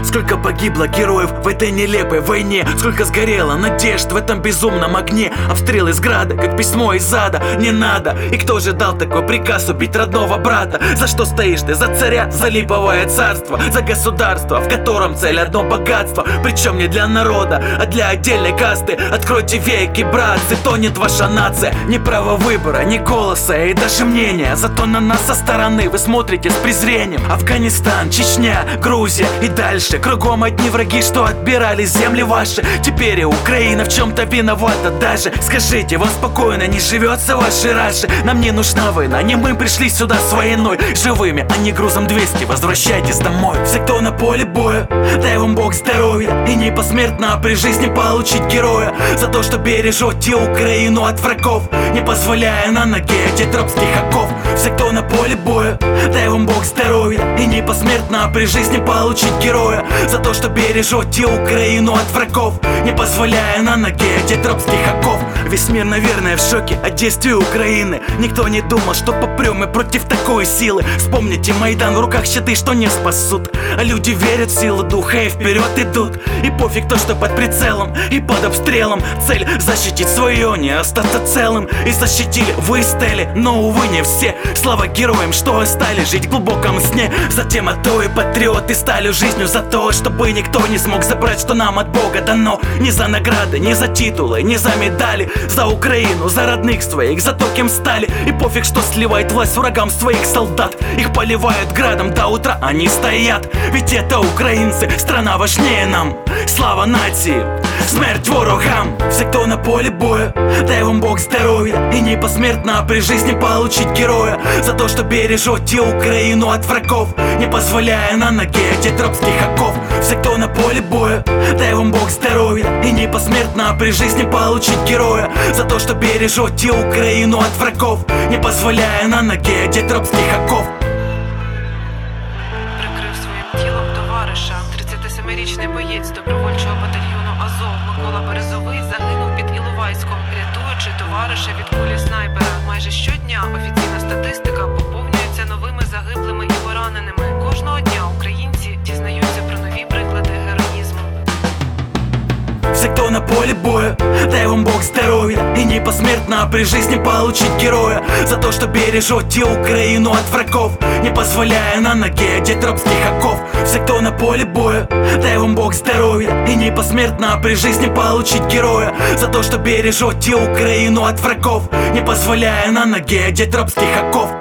Сколько погибло героев в этой нелепой войне, сколько сгорело надежд в этом безумном огне. Обстрел из града, как письмо из ада. Не надо, и кто же дал такой приказ убить родного брата? За что стоишь ты? За царя, за липовое царство, за государство, в котором цель одно богатство. Причем не для народа, а для отдельной касты. Откройте веки, братцы, тонет ваша нация. Ни права выбора, ни голоса и даже мнения. Зато на нас со стороны вы смотрите с презрением. Афганистан, Чечня, Грузия и дальше. Кругом одни враги, что отбирали земли ваши. Теперь и Украина в чем-то виновата даже. Скажите, вам спокойно не живется в вашей Раше? Нам не нужна война, не мы пришли сюда с войной. Живыми, а не грузом 200, возвращайтесь домой. Все, кто на поле боя, дай вам Бог здоровья. И не посмертно, а при жизни получить героя. За то, что бережете Украину от врагов, не позволяя на ноге одеть рабских оков. Все, кто на поле боя, дай вам Бог здоровья. И не посмертно, а при жизни получить героя. За то, что бережете Украину от врагов, не позволяя на ноге одеть рабских оков. Весь мир, наверное, в шоке от действий Украины. Никто не думал, что попрем мы против такой силы. Вспомните Майдан, в руках щиты, что не спасут. А люди верят в силу духа и вперед идут. И пофиг то, что под прицелом и под обстрелом. Цель защитить свое, не остаться целым. И защитили, вы стали, но увы не все. Слава героям, что стали жить в глубоком сне. Затем и патриоты стали жизнью за то, чтобы никто не смог забрать, что нам от Бога дано. Не за награды, не за титулы, не за медали. За Украину, за родных своих, за то, кем стали. И пофиг, что сливает власть врагам своих солдат. Их поливают градом, до утра они стоят. Ведь это украинцы, страна важнее нам. Слава нации, смерть ворогам. Все, кто на поле боя, дай вам Бог здоровья. И не посмертно, а при жизни получить героя. За то, что бережете Украину от врагов, не позволяя на ноге одеть рабских оков. Все, кто на поле боя, дай вам Бог здоровья. И не посмертно, а при жизни получить героя. За то, что бережете Украину от врагов, не позволяя на ноге одеть рабских оков. Прикрив своїм тілом товариша, 37-річний боєць добровольчого батальйону Азов Микола Березовий загинув під Іловайськом, рятуючи товариша від кулі снайпера. Майже щодня офіційна статистика поповнюється новими загиблими і пораненими. Кожного дня українці дізнаються про нові приклади героїзму. Все, кто на поле боя, дай вам Бог здоровья. И не посмертно, а при жизни получить героя. За то, что бережете Украину от врагов, не позволяя на ноге одеть рабских оков. Все, кто на поле боя, дай вам Бог здоровья. И не посмертно, а при жизни получить героя. За то, что бережете Украину от врагов, не позволяя на ноге одеть рабских оков.